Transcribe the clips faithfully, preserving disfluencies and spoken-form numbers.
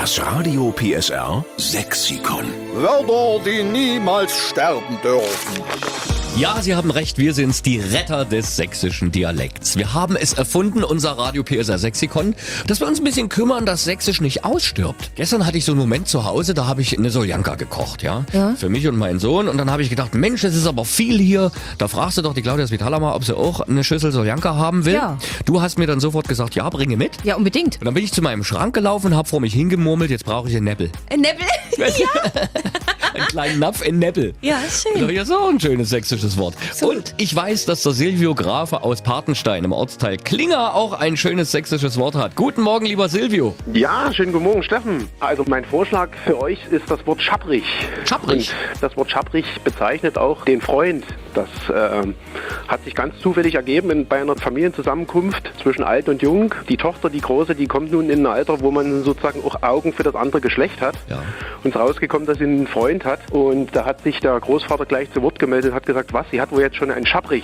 Das Radio P S R Sexikon. Wörter, die niemals sterben dürfen. Ja, Sie haben recht, wir sind's, die Retter des sächsischen Dialekts. Wir haben es erfunden, unser Radio P S R Sexikon, dass wir uns ein bisschen kümmern, dass Sächsisch nicht ausstirbt. Gestern hatte ich so einen Moment zu Hause, da habe ich eine Soljanka gekocht, ja? ja, für mich und meinen Sohn. Und dann habe ich gedacht, Mensch, das ist aber viel hier. Da fragst du doch die Claudia Svitala mal, ob sie auch eine Schüssel Soljanka haben will. Ja. Du hast mir dann sofort gesagt, ja, bringe mit. Ja, unbedingt. Und dann bin ich zu meinem Schrank gelaufen und habe vor mich hingemurmelt, jetzt brauche ich einen Neppel. Ein Neppel? Ja. Einen kleinen Napf in Neppel. Ja, ist schön. Das ist ja so ein schönes sächsisches Wort. Absolut. Und ich weiß, dass der Silvio Grafe aus Patenstein im Ortsteil Klinger auch ein schönes sächsisches Wort hat. Guten Morgen, lieber Silvio. Ja, schönen guten Morgen, Steffen. Also mein Vorschlag für euch ist das Wort schapprig. Schapprig? Und das Wort schapprig bezeichnet auch den Freund. Das äh, hat sich ganz zufällig ergeben in, bei einer Familienzusammenkunft zwischen alt und jung. Die Tochter, die Große, die kommt nun in ein Alter, wo man sozusagen auch Augen für das andere Geschlecht hat. Ja. Und es ist rausgekommen, dass sie einen Freund hat. Und da hat sich der Großvater gleich zu Wort gemeldet und hat gesagt, was, sie hat wohl jetzt schon einen Schapprig.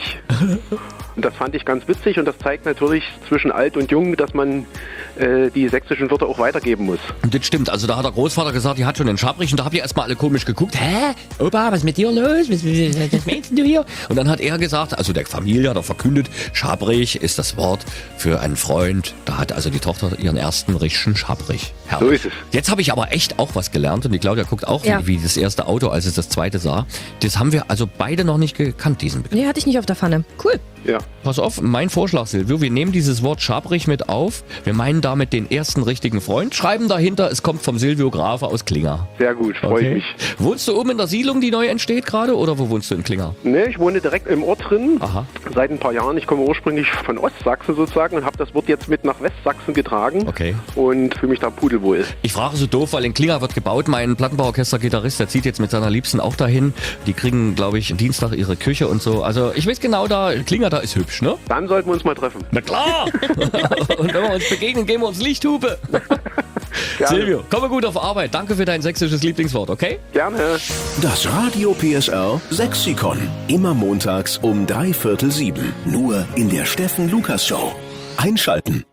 Und das fand ich ganz witzig und das zeigt natürlich zwischen alt und jung, dass man äh, die sächsischen Wörter auch weitergeben muss. Und das stimmt, also da hat der Großvater gesagt, die hat schon einen Schabrich und da habt ihr erstmal alle komisch geguckt. Hä? Opa, was ist mit dir los? Was, was, was meinst du hier? Und dann hat er gesagt, also der Familie hat er verkündet, Schabrich ist das Wort für einen Freund. Da hat also die Tochter ihren ersten richtigen Schabrich. Herrlich. So ist es. Jetzt habe ich aber echt auch was gelernt und die Claudia guckt auch Ja. wie, wie das erste Auto, als es das zweite sah. Das haben wir also beide noch nicht gekannt, diesen Begriff. Nee, hatte ich nicht auf der Pfanne. Cool. Ja. Pass auf, mein Vorschlag, Silvio, wir nehmen dieses Wort Schabrich mit auf. Wir meinen damit den ersten richtigen Freund, schreiben dahinter, es kommt vom Silvio Grafe aus Klinger. Sehr gut, freue ich mich. Wohnst du oben in der Siedlung, die neu entsteht gerade, oder wo wohnst du in Klinger? Ne, ich wohne direkt im Ort drin, Aha. seit ein paar Jahren. Ich komme ursprünglich von Ostsachsen sozusagen und habe das Wort jetzt mit nach Westsachsen getragen. Okay. Und fühle mich da pudelwohl. Ich frage so doof, weil in Klinger wird gebaut. Mein Plattenbauorchester-Gitarrist, der zieht jetzt mit seiner Liebsten auch dahin. Die kriegen, glaube ich, Dienstag ihre Küche und so. Also ich weiß genau, da Klinger, da ist hübsch, ne? Dann sollten wir uns mal treffen. Na klar! Und wenn wir uns begegnen, geben wir uns Lichthupe. Gerne. Silvio, komme gut auf Arbeit. Danke für dein sächsisches Lieblingswort, okay? Gerne. Das Radio P S R Sexikon. Immer montags um drei Viertel sieben. Nur in der Steffen Lukas Show. Einschalten.